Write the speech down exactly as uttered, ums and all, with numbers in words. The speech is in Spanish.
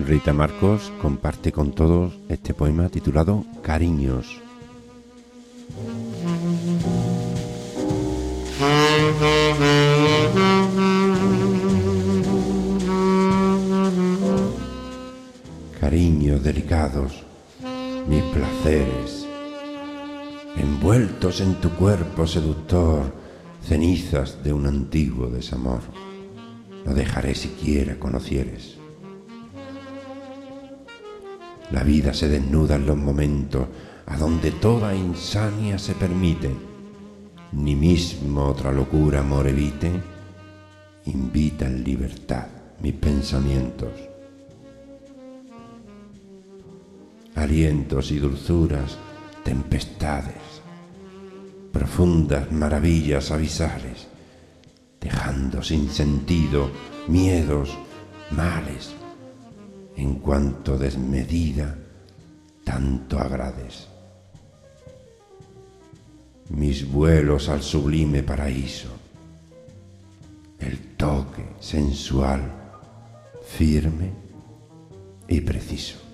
Rita Marcos comparte con todos este poema titulado Cariños. Cariños delicados, mis placeres, envueltos en tu cuerpo seductor, cenizas de un antiguo desamor, no dejaré siquiera conocieres. La vida se desnuda en los momentos a donde toda insania se permite, ni mismo otra locura amor evite, invita en libertad mis pensamientos. Alientos y dulzuras, tempestades, profundas maravillas abisales, dejando sin sentido miedos, males, en cuanto desmedida tanto agrades. Mis vuelos al sublime paraíso, el toque sensual, firme y preciso.